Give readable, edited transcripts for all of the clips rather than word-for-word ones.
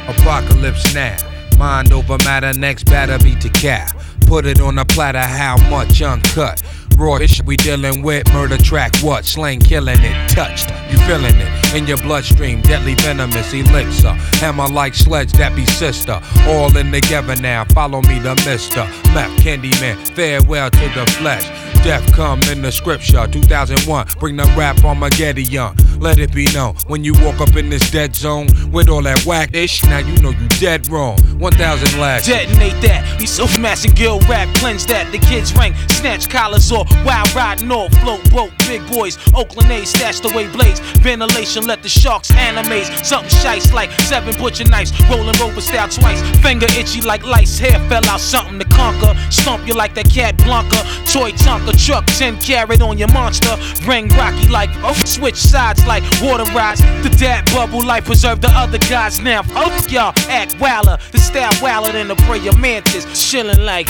Apocalypse now. Mind over matter, next batter be to cow. Put it on a platter, how much uncut? Raw shit we dealing with, murder track what? Slang killing it, touched, you feeling it in your bloodstream, deadly venomous elixir. Hammer like sledge, that be sister. All in together now, follow me the mister. Map Candyman, farewell to the flesh. Death come in the scripture, 2001, bring the rap Armageddon. Let it be known, when you walk up in this dead zone with all that whack ish, now you know you dead wrong. 1,000 lash. Detonate that, we so mass and gill rap, cleanse that. The kids rank, snatch collars off, wild riding off, float boat, big boys, Oakland A's, stashed away blades, ventilation, let the sharks animate. Something shice like 7 butcher knives, rolling rover style twice, finger itchy like lice, hair fell out, something to conquer, stomp you like that cat Blanca, toy Tonka, truck 10 carat on your monster, bring Rocky like, oh, switch sides like water rides, the dad bubble life preserve the other guys now, oh, y'all act wilder, the style wilder than the prayer mantis, chilling like.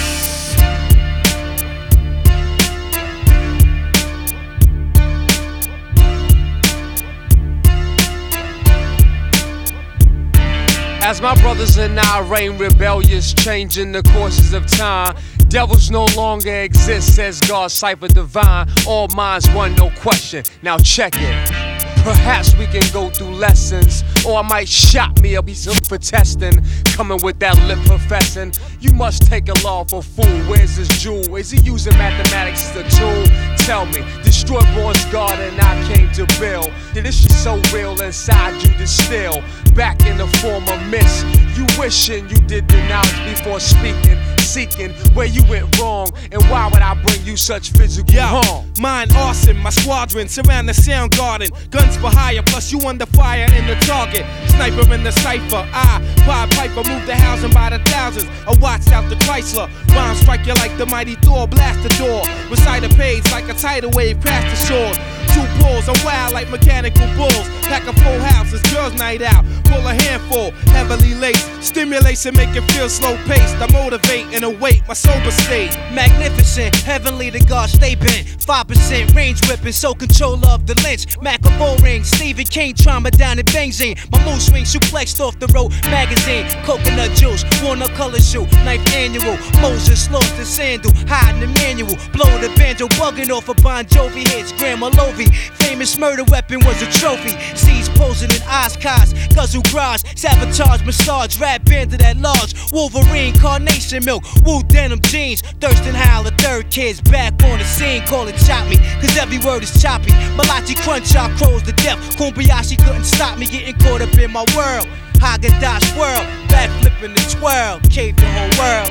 As my brothers and I reign rebellious, changing the courses of time. Devils no longer exist, says God, cipher divine. All minds one, no question. Now check it. Perhaps we can go through lessons, or I might shot me a piece of for testing. Coming with that lip professing. You must take a law for fool. Where's this jewel? Is he using mathematics as a tool? Tell me, destroy Born's God and I came to build. This shit so real inside you distill. Back in the form of mist. You wishing you did the knowledge before speaking, seeking where you went wrong, and why would I bring you such physical harm? Mine arson, my squadron surround the sound garden. Guns for hire, plus you under fire in the target. Sniper in the cipher, Pied Piper move the housing by the thousands. I watched out the Chrysler, bombs strike you like the mighty Thor, blast the door. Recite a page like a tidal wave, crash the shores. 2 pulls, I'm wild like mechanical bulls. Pack a full house, it's girls' night out. Pull a handful, heavily laced. Stimulation make it feel slow paced. I motivate and await my sober state. Magnificent, heavenly the God stay bent. 5% range whipping, so control of the lynch. Macabre ring, Stephen King trauma down in Benzine. My mood swing suplexed off the road magazine. Coconut juice, walnut color shoe, knife annual. Moses lost the sandal, hiding the manual. Blow the banjo, bugging off a Bon Jovi hits. Grandma Lovey, famous murder weapon was a trophy. Seeds posing in Oshkosh, guzzle garage, sabotage, massage, rap bandit at large. Wolverine, carnation milk, Wu denim jeans. Thurston Howell, the third kid's back on the scene. Call it chop me, cause every word is choppy. Malachi crunch out crows to death. Kumbayashi couldn't stop me getting caught up in my world. Haagen-Dazs swirl, back flipping the twirl, cave the whole world.